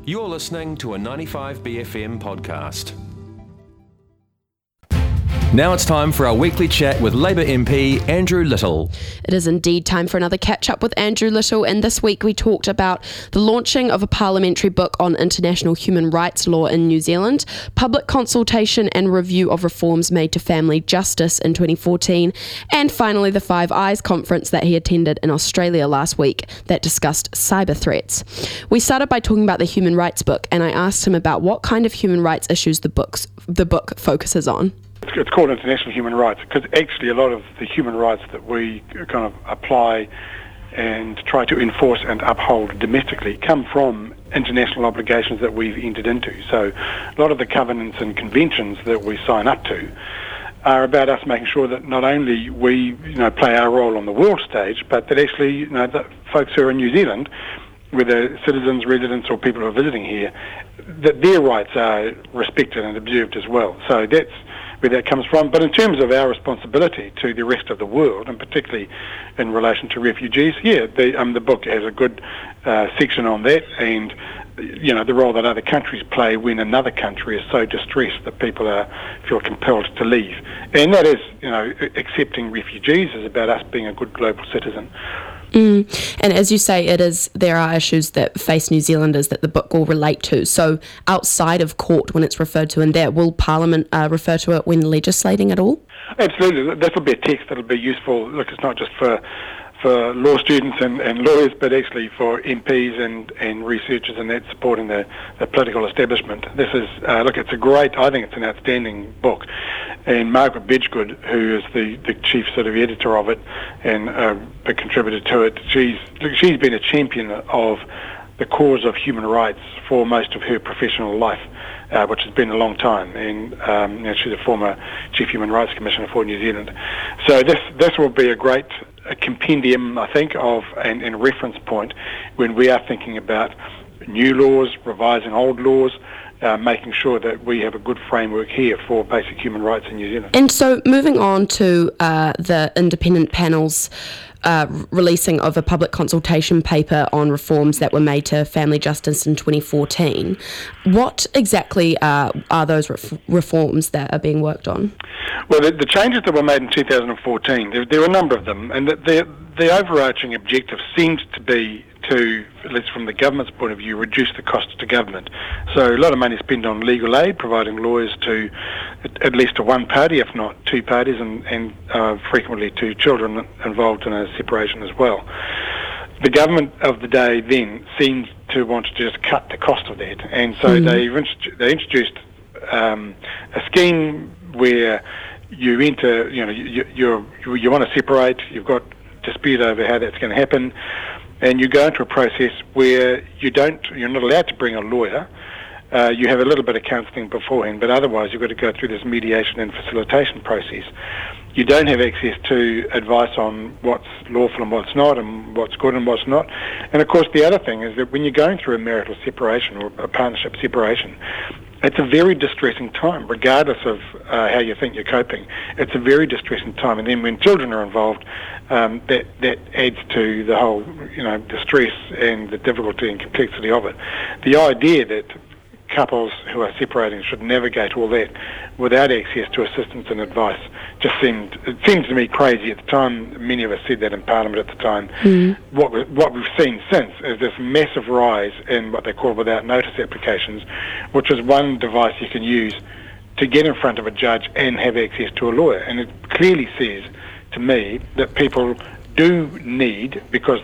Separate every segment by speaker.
Speaker 1: You're listening to a 95BFM podcast. Now it's time for our weekly chat with Labour MP Andrew Little.
Speaker 2: It is indeed time for another catch-up with Andrew Little, and this week we talked about the launching of a parliamentary book on international human rights law in New Zealand, public consultation and review of reforms made to family justice in 2014, and finally the Five Eyes conference that he attended in Australia last week that discussed cyber threats. We started by talking about the human rights book, and I asked him about what kind of human rights issues the book focuses on.
Speaker 3: It's called international human rights because actually a lot of the human rights that we kind of apply and try to enforce and uphold domestically come from international obligations that we've entered into. So a lot of the covenants and conventions that we sign up to are about us making sure that not only we play our role on the world stage, but that actually the folks who are in New Zealand, whether citizens, residents or people who are visiting here, that their rights are respected and observed as well. So that's where that comes from. But in terms of our responsibility to the rest of the world, and particularly in relation to refugees, the book has a good section on that, and the role that other countries play when another country is so distressed that people feel compelled to leave. And that is, accepting refugees is about us being a good global citizen.
Speaker 2: And as you say, there are issues that face New Zealanders that the book will relate to. So outside of court, when it's referred to in there, will Parliament refer to it when legislating at all?
Speaker 3: Absolutely. That will be a text that will be useful. Look, it's not just for law students and lawyers, but actually for MPs and researchers and that supporting the political establishment. This is, I think it's an outstanding book. And Margaret Bedggood, who is the chief sort of editor of it and a contributor to it, she's been a champion of the cause of human rights for most of her professional life, which has been a long time. And she's a former Chief Human Rights Commissioner for New Zealand. So this will be a great compendium, I think, of and reference point when we are thinking about new laws, revising old laws, making sure that we have a good framework here for basic human rights in New Zealand.
Speaker 2: And so moving on to the independent panel's releasing of a public consultation paper on reforms that were made to family justice in 2014. What exactly are those reforms that are being worked on?
Speaker 3: Well, the changes that were made in 2014, there were a number of them, and the overarching objective seemed to be to, at least from the government's point of view, reduce the cost to government. So a lot of money spent on legal aid, providing lawyers to at least to one party, if not two parties, and frequently to children involved in a separation as well. The government of the day then seemed to want to just cut the cost of that, and so they introduced a scheme where you enter, you want to separate, you've got dispute over how that's going to happen, and you go into a process where you're not allowed to bring a lawyer. You have a little bit of counselling beforehand, but otherwise you've got to go through this mediation and facilitation process. You don't have access to advice on what's lawful and what's not, and what's good and what's not. And of course the other thing is that when you're going through a marital separation or a partnership separation, it's a very distressing time, regardless of how you think you're coping. It's a very distressing time, and then when children are involved, that adds to the whole, distress and the difficulty and complexity of it. The idea that couples who are separating should navigate all that without access to assistance and advice just seemed to me crazy at the time. Many of us said that in Parliament at the time. What we've seen since is this massive rise in what they call without notice applications, which is one device you can use to get in front of a judge and have access to a lawyer. And it clearly says to me that people do need, because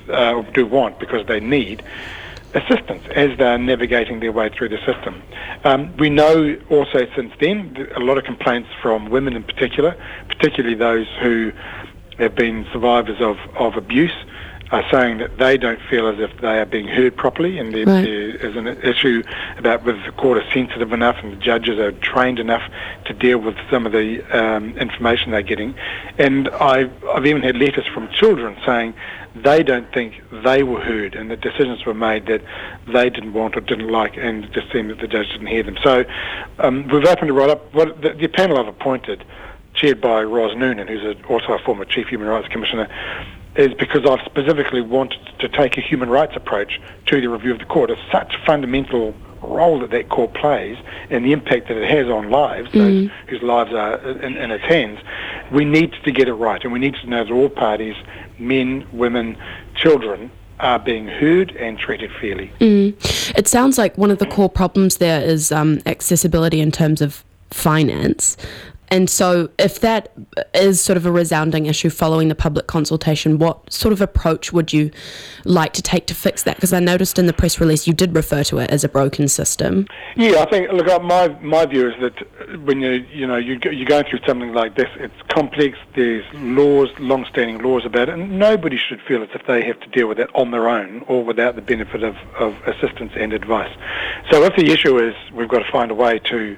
Speaker 3: they need assistance as they're navigating their way through the system. We know also since then a lot of complaints from women in particular, particularly those who have been survivors of abuse, are saying that they don't feel as if they are being heard properly, and there is an issue about whether the court is sensitive enough and the judges are trained enough to deal with some of the information they're getting. And I've even had letters from children saying they don't think they were heard and that decisions were made that they didn't want or didn't like, and it just seemed that the judge didn't hear them. So we've opened it right up. The panel I've appointed, chaired by Ros Noonan, who's also a former Chief Human Rights Commissioner, is because I've specifically wanted to take a human rights approach to the review of the court. It's such a fundamental role that court plays and the impact that it has on lives, those whose lives are in its hands. We need to get it right, and we need to know that all parties, men, women, children, are being heard and treated fairly.
Speaker 2: It sounds like one of the core problems there is accessibility in terms of finance. And so if that is sort of a resounding issue following the public consultation, what sort of approach would you like to take to fix that? Because I noticed in the press release you did refer to it as a broken system.
Speaker 3: Yeah, I think, look, my view is that when you're going through something like this, it's complex, there's laws, long-standing laws about it, and nobody should feel as if they have to deal with it on their own or without the benefit of assistance and advice. So if the issue is we've got to find a way to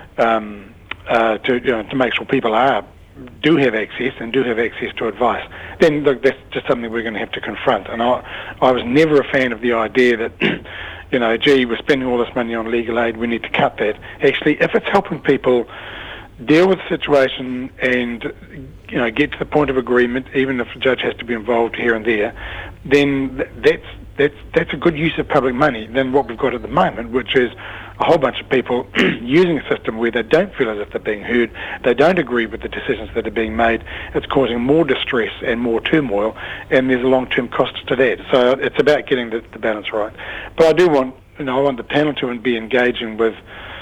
Speaker 3: make sure people do have access to advice, then look, that's just something we're going to have to confront. And I was never a fan of the idea that, gee, we're spending all this money on legal aid, we need to cut that. Actually, if it's helping people deal with the situation and, get to the point of agreement, even if the judge has to be involved here and there, then that's a good use of public money than what we've got at the moment, which is a whole bunch of people using a system where they don't feel as if they're being heard, they don't agree with the decisions that are being made. It's causing more distress and more turmoil, and there's a long-term cost to that. So it's about getting the balance right. But I do want, I want the panel to be engaging with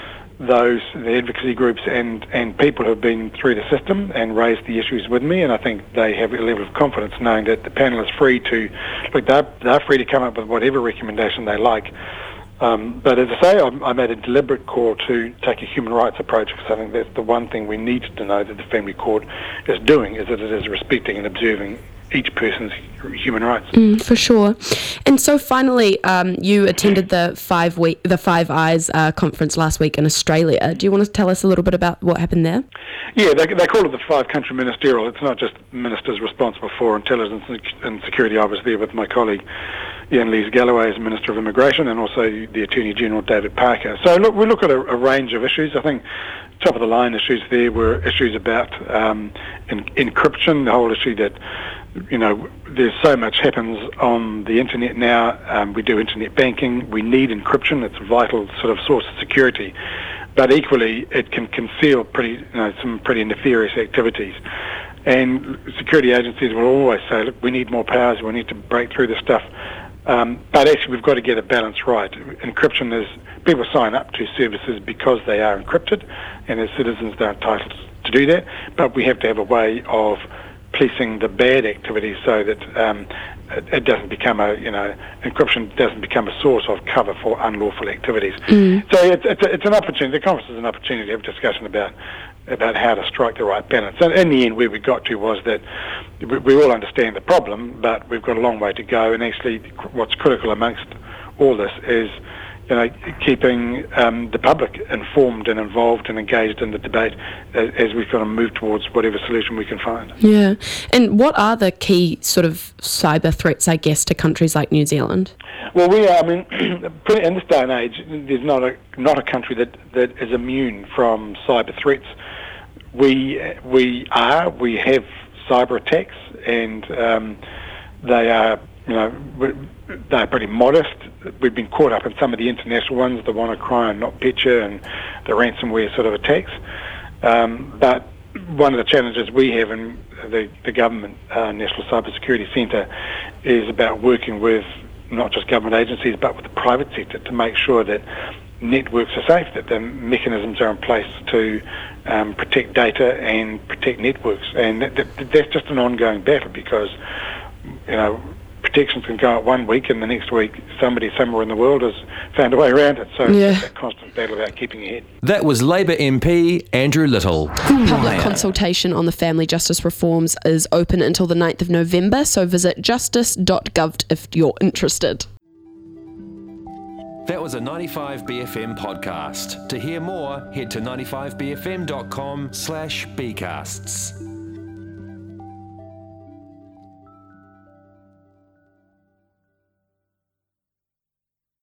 Speaker 3: the advocacy groups and people who have been through the system and raised the issues with me, and I think they have a level of confidence knowing that the panel is free to, they're free to come up with whatever recommendation they like. But as I say, I made a deliberate call to take a human rights approach, because I think that's the one thing we need to know that the family court is doing, is that it is respecting and observing each person's human rights.
Speaker 2: For sure. And so finally, you attended the Five Eyes conference last week in Australia. Do you want to tell us a little bit about what happened there?
Speaker 3: Yeah, they call it the Five-Country Ministerial. It's not just ministers responsible for intelligence and security. I was there with my colleague Ian Lees-Galloway as Minister of Immigration, and also the Attorney General David Parker. So we look at a range of issues. I think top of the line issues there were issues about encryption, the whole issue that there's so much happens on the internet now. We do internet banking. We need encryption. It's a vital sort of source of security. But equally, it can conceal some pretty nefarious activities. And security agencies will always say, look, we need more powers. We need to break through this stuff. But actually, we've got to get a balance right. Encryption is, people sign up to services because they are encrypted, and as citizens, they're entitled to do that. But we have to have a way of policing the bad activities so that it doesn't become encryption doesn't become a source of cover for unlawful activities. So it's an opportunity. The conference is an opportunity to have a discussion about how to strike the right balance. And in the end, where we got to was that we all understand the problem, but we've got a long way to go. And actually, what's critical amongst all this is keeping the public informed and involved and engaged in the debate as we kind of move towards whatever solution we can find.
Speaker 2: Yeah. And what are the key sort of cyber threats, I guess, to countries like New Zealand?
Speaker 3: Well, in this day and age, there's not a country that is immune from cyber threats. We have cyber attacks, and they are they're pretty modest. We've been caught up in some of the international ones, the WannaCry and NotPetya and the ransomware sort of attacks. But one of the challenges we have in the government National Cyber Security Centre is about working with not just government agencies but with the private sector to make sure that networks are safe, that the mechanisms are in place to protect data and protect networks. And that's just an ongoing battle, because protections can go out one week and the next week somebody somewhere in the world has found a way around it. So it's a constant battle about keeping ahead.
Speaker 1: That was Labour MP Andrew Little.
Speaker 2: Public consultation on the family justice reforms is open until the 9th of November, so visit justice.gov if you're interested.
Speaker 1: That was a 95BFM podcast. To hear more, head to 95bfm.com/bcasts.